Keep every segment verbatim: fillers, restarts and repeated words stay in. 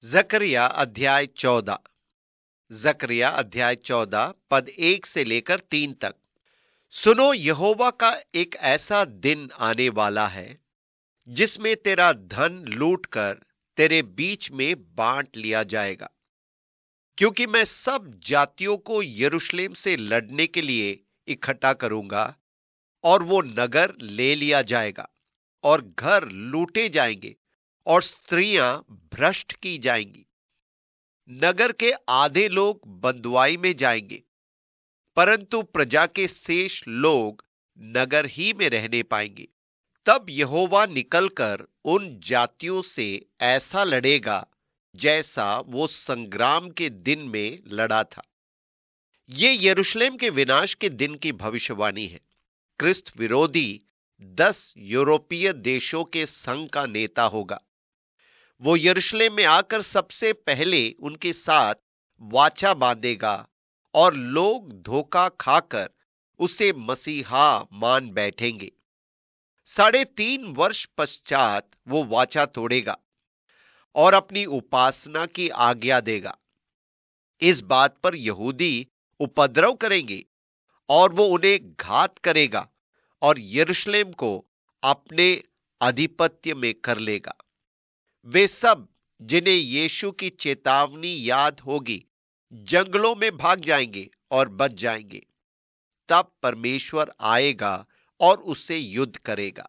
जकरिया अध्याय चौदह। जकरिया अध्याय चौदह पद एक से लेकर तीन तक। सुनो, यहोवा का एक ऐसा दिन आने वाला है जिसमें तेरा धन लूट कर तेरे बीच में बांट लिया जाएगा, क्योंकि मैं सब जातियों को यरूशलेम से लड़ने के लिए इकट्ठा करूंगा और वो नगर ले लिया जाएगा और घर लूटे जाएंगे और स्त्रियां भ्रष्ट की जाएंगी। नगर के आधे लोग बंधुआई में जाएंगे, परंतु प्रजा के शेष लोग नगर ही में रहने पाएंगे। तब यहोवा निकलकर उन जातियों से ऐसा लड़ेगा जैसा वो संग्राम के दिन में लड़ा था। ये यरूशलेम के विनाश के दिन की भविष्यवाणी है। क्रिस्त विरोधी दस यूरोपीय देशों के संघ का नेता होगा। वो यरूशलेम में आकर सबसे पहले उनके साथ वाचा बांधेगा और लोग धोखा खाकर उसे मसीहा मान बैठेंगे। साढ़े तीन वर्ष पश्चात वो वाचा तोड़ेगा और अपनी उपासना की आज्ञा देगा। इस बात पर यहूदी उपद्रव करेंगे और वो उन्हें घात करेगा और यरूशलेम को अपने आधिपत्य में कर लेगा। वे सब जिन्हें यीशु की चेतावनी याद होगी जंगलों में भाग जाएंगे और बच जाएंगे। तब परमेश्वर आएगा और उससे युद्ध करेगा।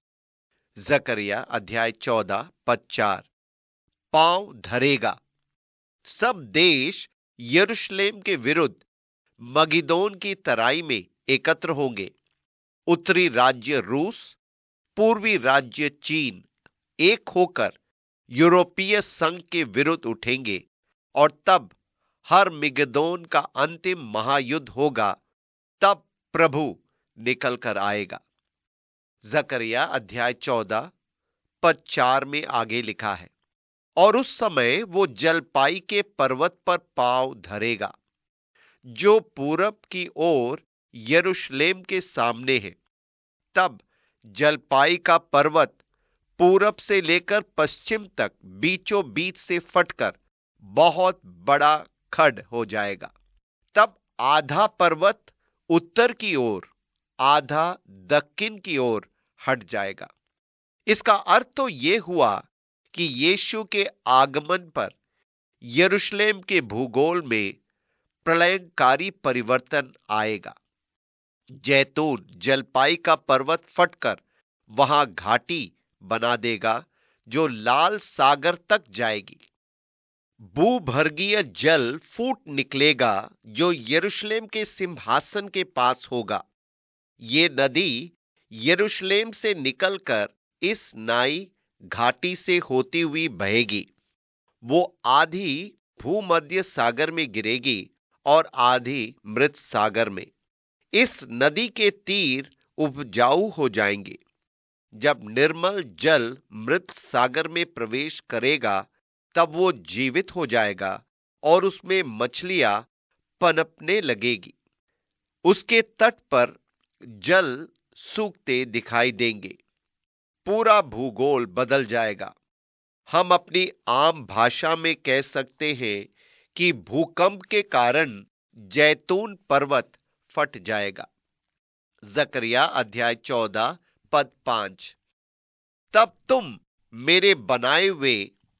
जकरिया अध्याय चौदह पद चार। पांव धरेगा। सब देश यरूशलेम के विरुद्ध मगिदोन की तराई में एकत्र होंगे। उत्तरी राज्य रूस, पूर्वी राज्य चीन एक होकर यूरोपीय संघ के विरुद्ध उठेंगे और तब हर मिगदोन का अंतिम महायुद्ध होगा। तब प्रभु निकल कर आएगा। जकरिया अध्याय चौदह पद चार में आगे लिखा है, और उस समय वो जलपाई के पर्वत पर पांव धरेगा जो पूरब की ओर यरूशलेम के सामने है। तब जलपाई का पर्वत पूरब से लेकर पश्चिम तक बीचों बीच से फटकर बहुत बड़ा खड हो जाएगा। तब आधा पर्वत उत्तर की ओर, आधा दक्षिण की ओर हट जाएगा। इसका अर्थ तो यह हुआ कि यीशु के आगमन पर यरूशलेम के भूगोल में प्रलयंकारी परिवर्तन आएगा। जैतून जलपाई का पर्वत फटकर वहां घाटी बना देगा जो लाल सागर तक जाएगी। भूभर्गीय जल फूट निकलेगा जो यरूशलेम के सिंहासन के पास होगा। ये नदी यरूशलेम से निकलकर इस नाई घाटी से होती हुई बहेगी। वो आधी भूमध्य सागर में गिरेगी और आधी मृत सागर में। इस नदी के तीर उपजाऊ हो जाएंगे। जब निर्मल जल मृत सागर में प्रवेश करेगा तब वो जीवित हो जाएगा और उसमें मछलियां पनपने लगेगी। उसके तट पर जल सूखते दिखाई देंगे। पूरा भूगोल बदल जाएगा। हम अपनी आम भाषा में कह सकते हैं कि भूकंप के कारण जैतून पर्वत फट जाएगा। जकरिया अध्याय चौदह पद पांच। तब तुम मेरे बनाए हुए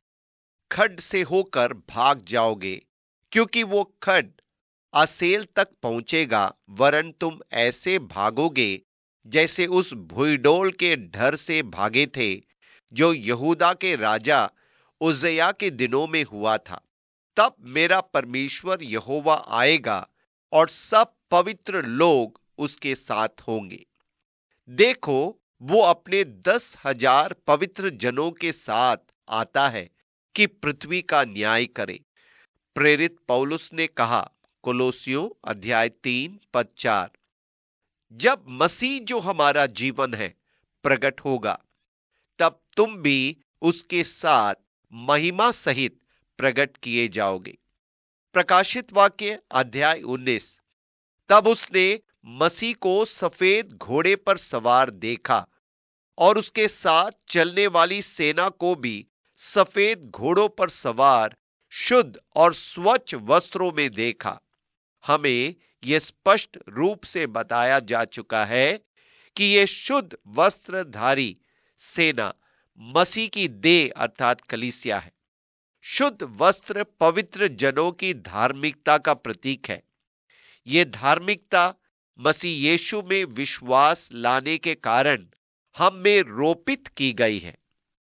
खड से होकर भाग जाओगे, क्योंकि वो खड असेल तक पहुंचेगा, वरन तुम ऐसे भागोगे जैसे उस भुईडोल के डर से भागे थे जो यहूदा के राजा उज्जिया के दिनों में हुआ था। तब मेरा परमेश्वर यहोवा आएगा और सब पवित्र लोग उसके साथ होंगे। देखो, वो अपने दस हजार पवित्र जनों के साथ आता है कि पृथ्वी का न्याय करे। प्रेरित पौलुस ने कहा, कोलोसियों अध्याय तीन पद चार, जब मसीह जो हमारा जीवन है प्रकट होगा तब तुम भी उसके साथ महिमा सहित प्रकट किए जाओगे। प्रकाशित वाक्य अध्याय उन्नीस। तब उसने मसीह को सफेद घोड़े पर सवार देखा और उसके साथ चलने वाली सेना को भी सफेद घोड़ों पर सवार शुद्ध और स्वच्छ वस्त्रों में देखा। हमें यह स्पष्ट रूप से बताया जा चुका है कि ये शुद्ध वस्त्रधारी सेना मसीह की देह अर्थात कलीसिया है। शुद्ध वस्त्र पवित्र जनों की धार्मिकता का प्रतीक है। ये धार्मिकता मसीह यीशु में विश्वास लाने के कारण हम में रोपित की गई है।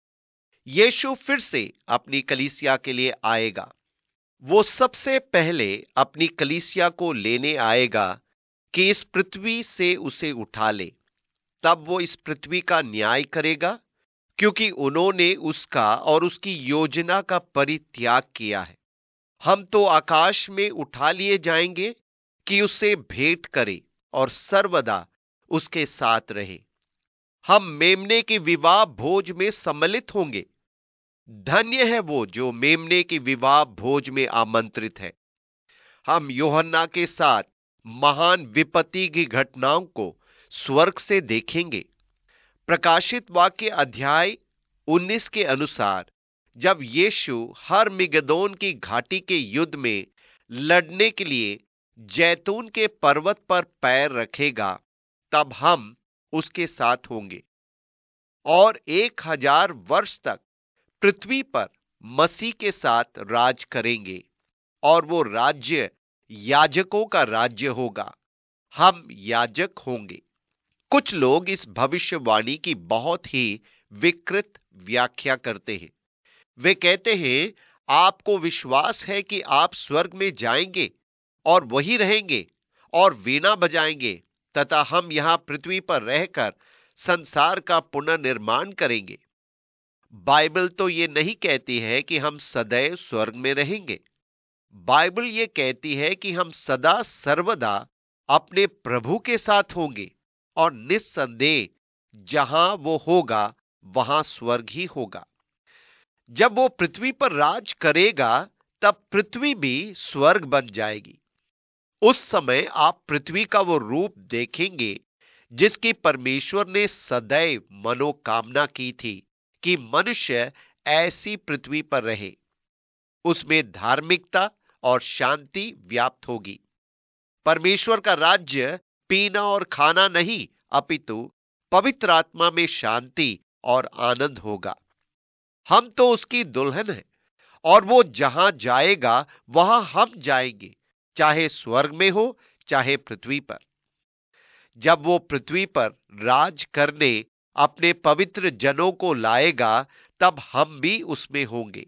यीशु फिर से अपनी कलीसिया के लिए आएगा। वो सबसे पहले अपनी कलीसिया को लेने आएगा कि इस पृथ्वी से उसे उठा ले। तब वो इस पृथ्वी का न्याय करेगा, क्योंकि उन्होंने उसका और उसकी योजना का परित्याग किया है। हम तो आकाश में उठा लिए जाएंगे कि उसे भेंट करे और सर्वदा उसके साथ रहे। हम मेमने के विवाह भोज में सम्मिलित होंगे। धन्य है वो जो मेमने की विवाह भोज में आमंत्रित है। हम यूहन्ना के साथ महान विपत्ति की घटनाओं को स्वर्ग से देखेंगे। प्रकाशित वाक्य अध्याय उन्नीस के अनुसार जब यीशु हरमिगदोन की घाटी के युद्ध में लड़ने के लिए जैतून के पर्वत पर पैर रखेगा, तब हम उसके साथ होंगे और एक हजार वर्ष तक पृथ्वी पर मसीह के साथ राज करेंगे। और वो राज्य याजकों का राज्य होगा। हम याजक होंगे। कुछ लोग इस भविष्यवाणी की बहुत ही विकृत व्याख्या करते हैं। वे कहते हैं, आपको विश्वास है कि आप स्वर्ग में जाएंगे और वहीं रहेंगे और वीणा बजाएंगे तथा हम यहां पृथ्वी पर रहकर संसार का पुनर्निर्माण करेंगे। बाइबल तो ये नहीं कहती है कि हम सदैव स्वर्ग में रहेंगे। बाइबल ये कहती है कि हम सदा सर्वदा अपने प्रभु के साथ होंगे और निस्संदेह जहां वो होगा वहां स्वर्ग ही होगा। जब वो पृथ्वी पर राज करेगा, तब पृथ्वी भी स्वर्ग बन जाएगी। उस समय आप पृथ्वी का वो रूप देखेंगे जिसकी परमेश्वर ने सदैव मनोकामना की थी कि मनुष्य ऐसी पृथ्वी पर रहे। उसमें धार्मिकता और शांति व्याप्त होगी। परमेश्वर का राज्य पीना और खाना नहीं, अपितु पवित्र आत्मा में शांति और आनंद होगा। हम तो उसकी दुल्हन हैं और वो जहां जाएगा वहां हम जाएंगे, चाहे स्वर्ग में हो चाहे पृथ्वी पर। जब वो पृथ्वी पर राज करने अपने पवित्र जनों को लाएगा, तब हम भी उसमें होंगे।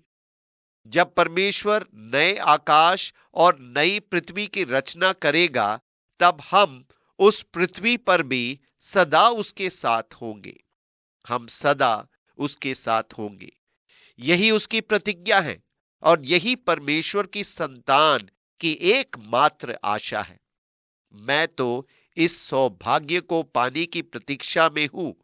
जब परमेश्वर नए आकाश और नई पृथ्वी की रचना करेगा, तब हम उस पृथ्वी पर भी सदा उसके साथ होंगे। हम सदा उसके साथ होंगे। यही उसकी प्रतिज्ञा है और यही परमेश्वर की संतान की एकमात्र आशा है। मैं तो इस सौभाग्य को पाने की प्रतीक्षा में हूं।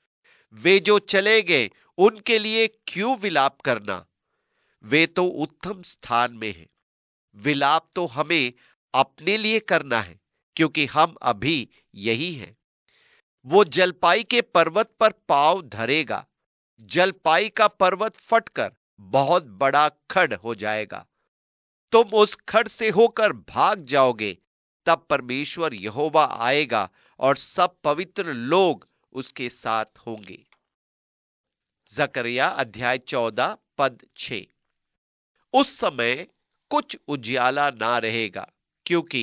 वे जो चले गए उनके लिए क्यों विलाप करना? वे तो उत्तम स्थान में हैं। विलाप तो हमें अपने लिए करना है, क्योंकि हम अभी यही हैं। वो जलपाई के पर्वत पर पांव धरेगा। जलपाई का पर्वत फटकर बहुत बड़ा खड हो जाएगा। तुम उस खड से होकर भाग जाओगे। तब परमेश्वर यहोवा आएगा और सब पवित्र लोग उसके साथ होंगे। जकरिया अध्याय चौदह पद छह। उस समय कुछ उजियाला ना रहेगा, क्योंकि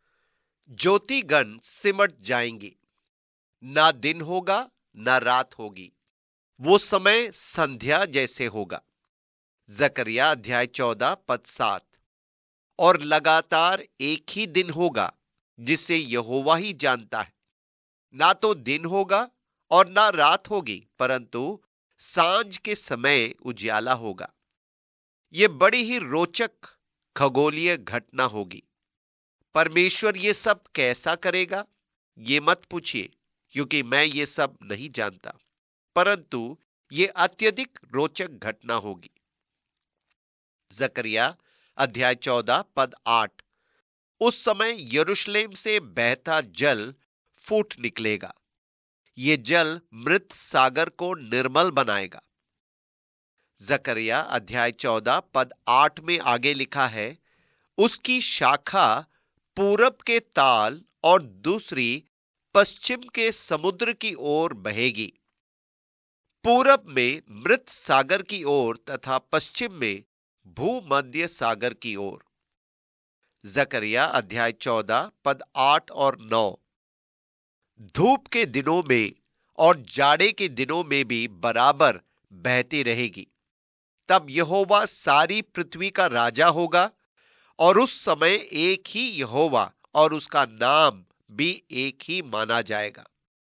ज्योतिगण सिमट जाएंगे। ना दिन होगा ना रात होगी। वो समय संध्या जैसे होगा। जकरिया अध्याय चौदह पद सात। और लगातार एक ही दिन होगा जिसे यहोवा ही जानता है। ना तो दिन होगा और ना रात होगी, परंतु सांझ के समय उजियाला होगा। यह बड़ी ही रोचक खगोलीय घटना होगी। परमेश्वर ये सब कैसा करेगा, ये मत पूछिए, क्योंकि मैं ये सब नहीं जानता, परंतु ये अत्यधिक रोचक घटना होगी। जकरिया अध्याय चौदह पद आठ। उस समय यरूशलेम से बहता जल फूट निकलेगा। ये जल मृत सागर को निर्मल बनाएगा। जकरिया अध्याय चौदह पद आठ में आगे लिखा है, उसकी शाखा पूरब के ताल और दूसरी पश्चिम के समुद्र की ओर बहेगी, पूरब में मृत सागर की ओर तथा पश्चिम में भूमध्य सागर की ओर। जकरिया अध्याय चौदह पद आठ और नौ। धूप के दिनों में और जाड़े के दिनों में भी बराबर बहती रहेगी। तब यहोवा सारी पृथ्वी का राजा होगा, और उस समय एक ही यहोवा और उसका नाम भी एक ही माना जाएगा।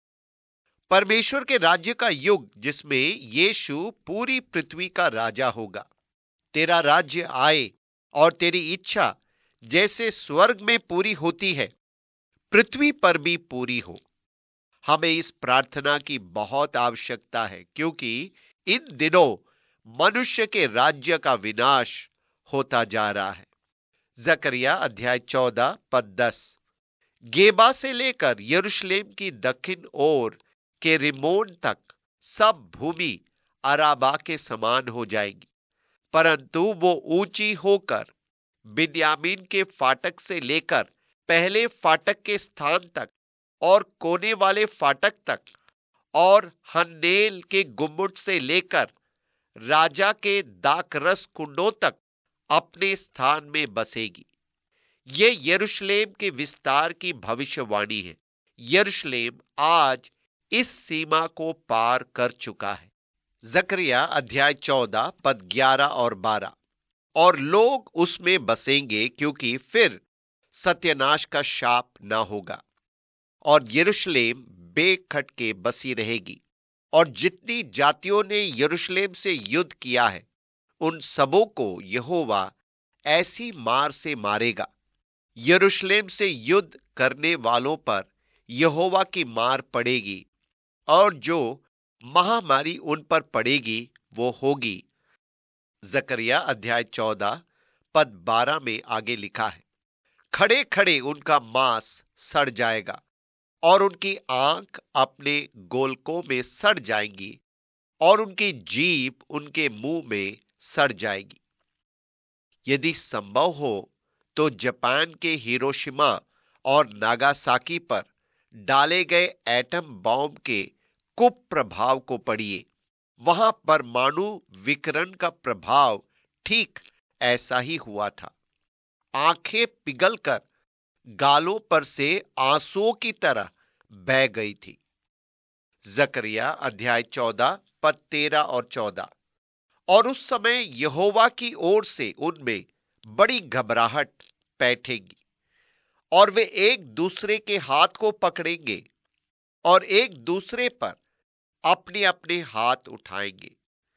परमेश्वर के राज्य का युग जिसमें यीशु पूरी पृथ्वी का राजा होगा। तेरा राज्य आए और तेरी इच्छा जैसे स्वर्ग में पूरी होती है, पृथ्वी पर भी पूरी हो। हमें इस प्रार्थना की बहुत आवश्यकता है, क्योंकि इन दिनों मनुष्य के राज्य का विनाश होता जा रहा है। जकरिया अध्याय चौदह पद दस। गेबा से लेकर यरूशलेम की दक्षिण ओर के रिमोन तक सब भूमि अराबा के समान हो जाएगी, परंतु वो ऊंची होकर बिन्यामीन के फाटक से लेकर पहले फाटक के स्थान तक और कोने वाले फाटक तक और हन्नेल के गुम्मुट से लेकर राजा के दाखरस कुंडों तक अपने स्थान में बसेगी। ये यरूशलेम के विस्तार की भविष्यवाणी है। यरूशलेम आज इस सीमा को पार कर चुका है। जकरिया अध्याय चौदह पद ग्यारह और बारह। और लोग उसमें बसेंगे, क्योंकि फिर सत्यानाश का शाप न होगा, और यरूशलेम बेखटके बसी रहेगी। और जितनी जातियों ने यरूशलेम से युद्ध किया है, उन सबों को यहोवा ऐसी मार से मारेगा। यरूशलेम से युद्ध करने वालों पर यहोवा की मार पड़ेगी, और जो महामारी उन पर पड़ेगी वो होगी। जकरिया अध्याय चौदह पद बारह में आगे लिखा है, खड़े खड़े उनका मांस सड़ जाएगा, और उनकी आंख अपने गोलकों में सड़ जाएंगी, और उनकी जीभ उनके मुंह में सड़ जाएगी। यदि संभव हो तो जापान के हिरोशिमा और नागासाकी पर डाले गए एटम बॉम्ब के कुप्रभाव को पढ़िए। वहां परमाणु विकिरण का प्रभाव ठीक ऐसा ही हुआ था। आंखें पिघलकर गालों पर से आंसुओं की तरह बह गई थी। जकरिया अध्याय चौदह पद तेरह और चौदह। और उस समय यहोवा की ओर से उनमें बड़ी घबराहट बैठेगी, और वे एक दूसरे के हाथ को पकड़ेंगे और एक दूसरे पर अपने अपने हाथ उठाएंगे।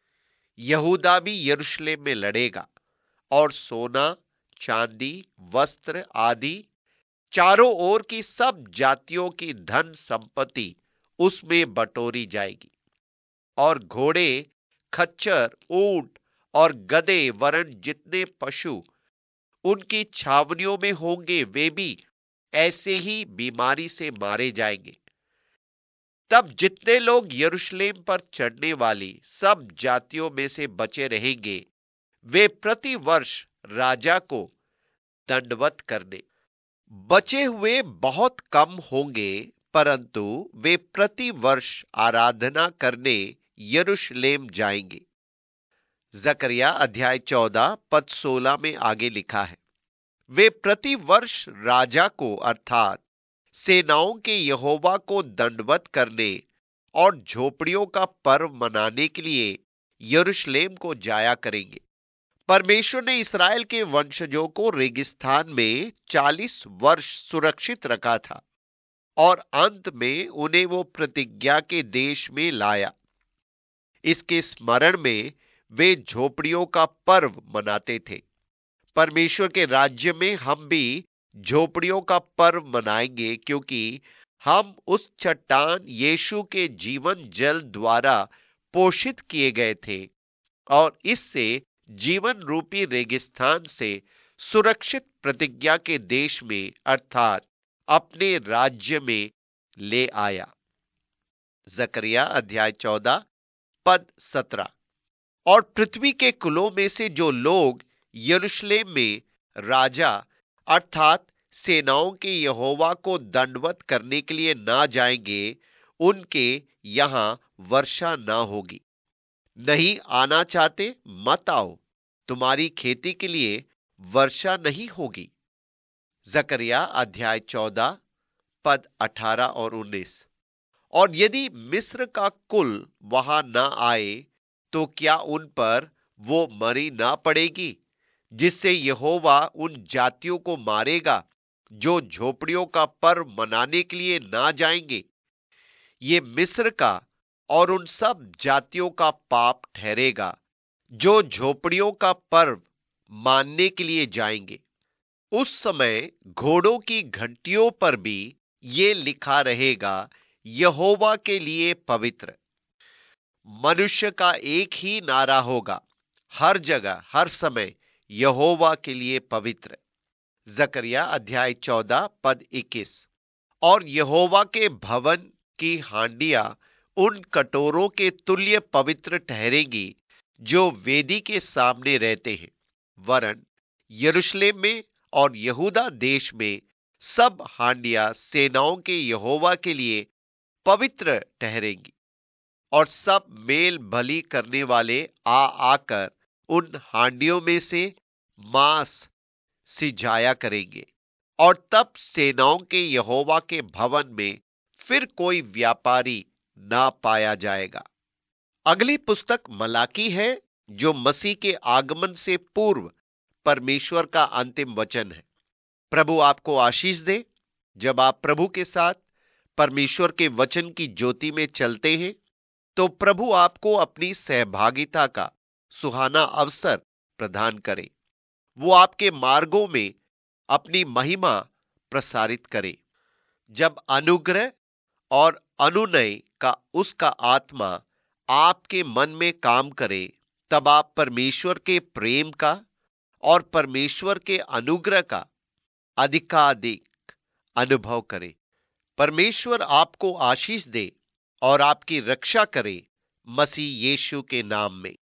यहूदा भी यरूशलेम में लड़ेगा, और सोना, चांदी, वस्त्र आदि चारों ओर की सब जातियों की धन संपत्ति उसमें बटोरी जाएगी। और घोड़े, खच्चर, ऊंट और गधे वरन जितने पशु उनकी छावनियों में होंगे, वे भी ऐसे ही बीमारी से मारे जाएंगे। तब जितने लोग यरूशलेम पर चढ़ने वाली सब जातियों में से बचे रहेंगे, वे प्रति वर्ष राजा को दंडवत करने। बचे हुए बहुत कम होंगे, परंतु वे प्रति वर्ष आराधना करने यरूशलेम जाएंगे। जकरिया अध्याय चौदह पद सोलह में आगे लिखा है, वे प्रति वर्ष राजा को अर्थात सेनाओं के यहोवा को दंडवत करने और झोपड़ियों का पर्व मनाने के लिए यरूशलेम को जाया करेंगे। परमेश्वर ने इस्राएल के वंशजों को रेगिस्तान में चालीस वर्ष सुरक्षित रखा था, और अंत में उन्हें वो प्रतिज्ञा के देश में लाया। इसके स्मरण में वे झोपड़ियों का पर्व मनाते थे। परमेश्वर के राज्य में हम भी झोपड़ियों का पर्व मनाएंगे, क्योंकि हम उस चट्टान यीशु के जीवन जल द्वारा पोषित किए गए थे, और इससे जीवन रूपी रेगिस्तान से सुरक्षित प्रतिज्ञा के देश में अर्थात अपने राज्य में ले आया। जकरिया अध्याय चौदह पद सत्रह। और पृथ्वी के कुलों में से जो लोग यरूशलेम में राजा अर्थात सेनाओं के यहोवा को दंडवत करने के लिए ना जाएंगे, उनके यहां वर्षा ना होगी। नहीं आना चाहते, मत आओ, तुम्हारी खेती के लिए वर्षा नहीं होगी। जकरिया अध्याय चौदह पद अठारह और उन्नीस। और यदि मिस्र का कुल वहां ना आए, तो क्या उन पर वो मरी ना पड़ेगी, जिससे यहोवा उन जातियों को मारेगा जो झोपड़ियों का पर्व मनाने के लिए ना जाएंगे। ये मिस्र का और उन सब जातियों का पाप ठहरेगा जो झोपड़ियों का पर्व मानने के लिए जाएंगे। उस समय घोड़ों की घंटियों पर भी ये लिखा रहेगा, यहोवा के लिए पवित्र। मनुष्य का एक ही नारा होगा, हर जगह हर समय यहोवा के लिए पवित्र। जकरिया अध्याय चौदह पद इक्कीस। और यहोवा के भवन की हांडियां उन कटोरों के तुल्य पवित्र ठहरेंगी जो वेदी के सामने रहते हैं, वरन यरूशलेम में और यहूदा देश में सब हांडियां सेनाओं के यहोवा के लिए पवित्र ठहरेंगी। और सब मेल बलि करने वाले आ आकर उन हांडियों में से मांस सिजाया करेंगे। और तब सेनाओं के यहोवा के भवन में फिर कोई व्यापारी ना पाया जाएगा। अगली पुस्तक मलाकी है, जो मसीह के आगमन से पूर्व परमेश्वर का अंतिम वचन है। प्रभु आपको आशीष दे। जब आप प्रभु के साथ परमेश्वर के वचन की ज्योति में चलते हैं, तो प्रभु आपको अपनी सहभागिता का सुहाना अवसर प्रदान करे। वो आपके मार्गों में अपनी महिमा प्रसारित करे। जब अनुग्रह और अनुनय का उसका आत्मा आपके मन में काम करे, तब आप परमेश्वर के प्रेम का और परमेश्वर के अनुग्रह का अधिकाधिक अनुभव करें। परमेश्वर आपको आशीष दे और आपकी रक्षा करे, मसीह यीशु के नाम में।